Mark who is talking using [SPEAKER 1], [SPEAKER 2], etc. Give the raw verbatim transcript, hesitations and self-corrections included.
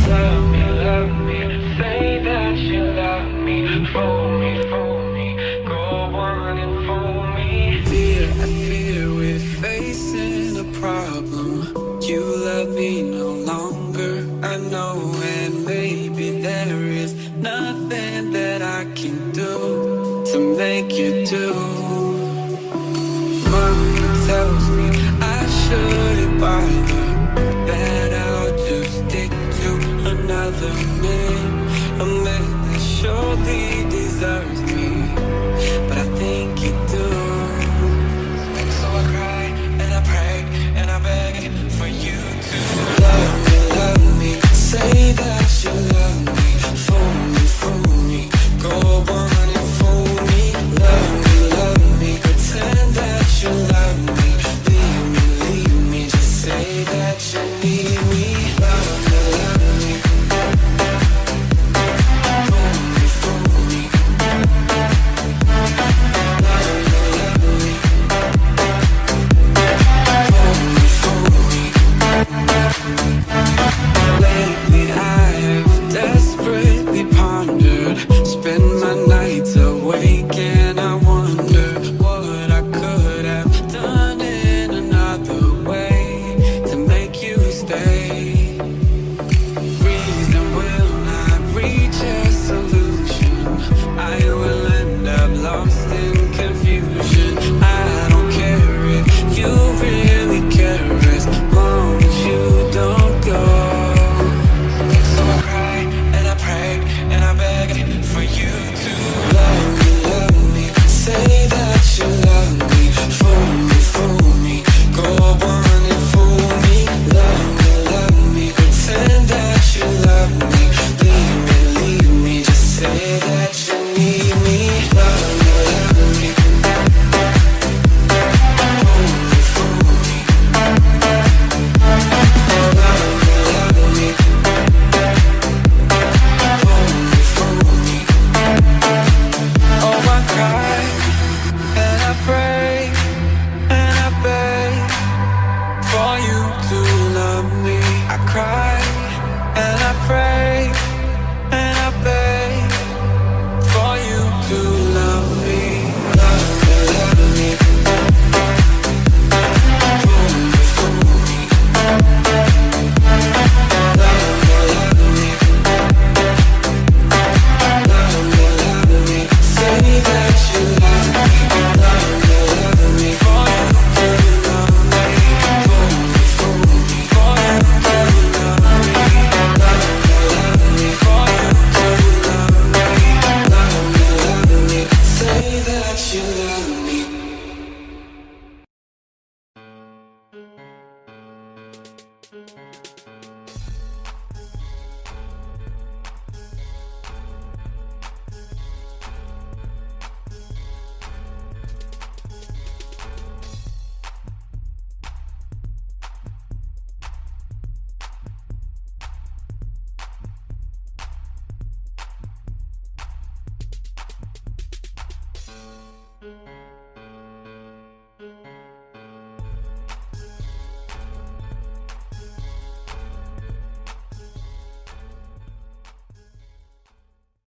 [SPEAKER 1] love me, love me. Say that you love me. Fool me, fool me. Go on and fool me.
[SPEAKER 2] Fear, I fear we're facing a problem. You love me no longer, I know, and maybe there is nothing that I can do to make you do. Mama tells me I shouldn't bother, that I'll just stick to another man, a man that surely deserves me, but I think you do. So I cry and I pray and I beg for you to love me, love me. Say that you love me. Fool me, fool me. Go on and fool me. Love me, love me. Pretend that you love me. Leave me, leave me. Just say that you need me. Love me, love me. Fool me, fool me. Love me, love me. Fool me, fool me. Lately I have desperately pondered, spend my nights awake and I wonder what I could have done in another way to make you stay. Reason will not reach a solution, I will end up lost in confusion. I don't care if you really care as long as you don't go. So I cry and I pray and I beg for you to love me, love me. Say that you love me. Fool me, fool me. Go on and fool me. Love me, love me. Pretend that you love me. Leave me, leave me. Just say that you need me. Love me, love me. Fool me, fool me. Love me, love me. Fool me, fool me. Oh, I cry and I pray and I beg for you to love me. I cry and I pray